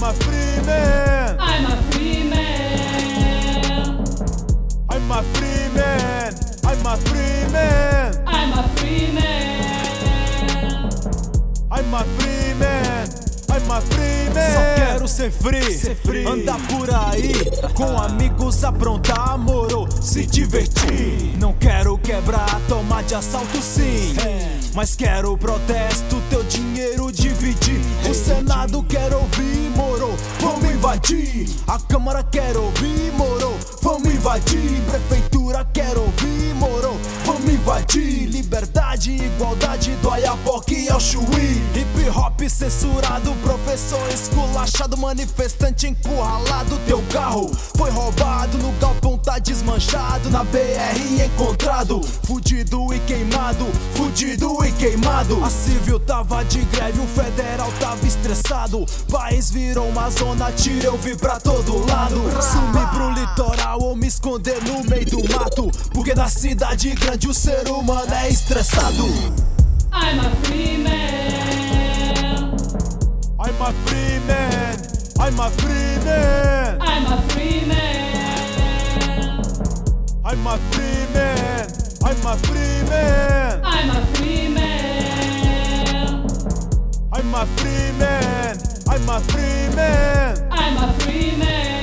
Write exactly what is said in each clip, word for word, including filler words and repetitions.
a free man. I'm a free man. I'm a free man. I'm a free man. I'm a free man. I'm a free man. I'm a free man. Só quero ser free, ser free. Andar por aí com amigos, aprontar, moro, se divertir. Não quero quebrar, tomar de assalto sim, mas quero protesto, teu dinheiro dividir. O Senado quer ouvir, moro, vamos invadir. A Câmara quer ouvir, moro, vamos invadir. Prefeitura quer ouvir, moro, vamos invadir. Liberdade, igualdade do Oiapoque ao Chuí. Hip hop censurado, professor esculachado, manifestante encurralado. Teu carro foi roubado, no galpão tá desmanchado, na B R encontrado, fudido e queimado, fudido e queimado. A civil tava de greve, o federal tava estressado. País virou uma zona, tiro eu vi pra todo lado. Sumir pro litoral ou me esconder no meio do mato, porque na cidade grande o ser humano é estressado. I'm a free man. I'm a free man. I'm a free man. I'm a free man. I'm a free man. I'm a free man. I'm a free man. I'm a free man. I'm a free man. I'm a free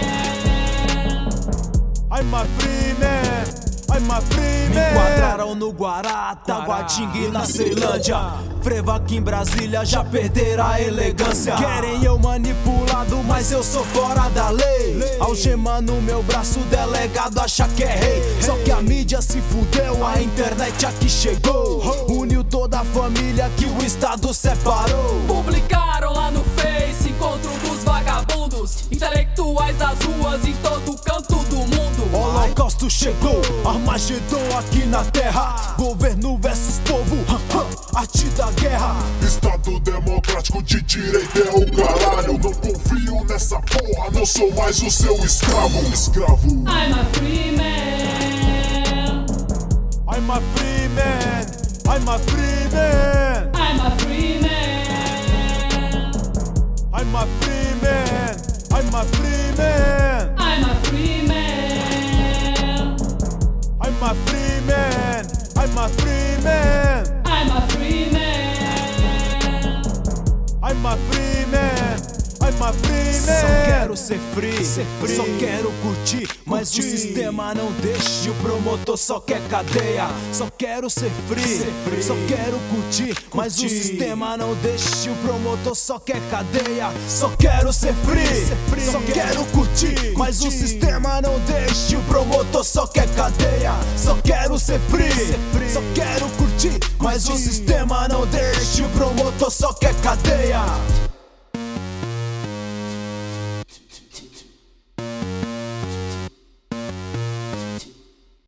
man. I'm a free man. I'm a free Me man. enquadraram no Guará, Taguatinga na Ceilândia. Frevo aqui em Brasília, já perderam a elegância. Querem eu manipulado, mas eu sou fora da lei. Algema no meu braço, delegado acha que é rei. Só que a mídia se fudeu, a internet aqui chegou. Uniu toda a família que o Estado separou. Publicaram lá no Face, encontro dos vagabundos, intelectuais das ruas em todo canto do mundo. O Holocausto chegou, Armagedon aqui na terra. Governo versus povo, arte da guerra. Estado democrático de direito é o caralho. Não confio nessa porra, não sou mais o seu escravo. Escravo. I'm a free man. I'm a free man. I'm a free man. I'm a free man. I'm a free man. I'm a free man. I'm a free man. I'm a free man. I'm a free man. I'm a free man. I'm a free man. I'm a free Só man. quero ser free, ser free. Só quero curtir, mas Curtir. o sistema não deixa. O promotor só quer cadeia. Só quero ser free, Ser free. Só quero curtir, mas o Curtir. sistema não deixa. O promotor só quer cadeia. Só quero ser free, Ser free. Só quero curtir, mas o Curtir. sistema não deixa. O promotor só quer cadeia. Só quero ser free, free. Só quero curtir, mas o Curtir. sistema não deixa. O promotor só quer cadeia.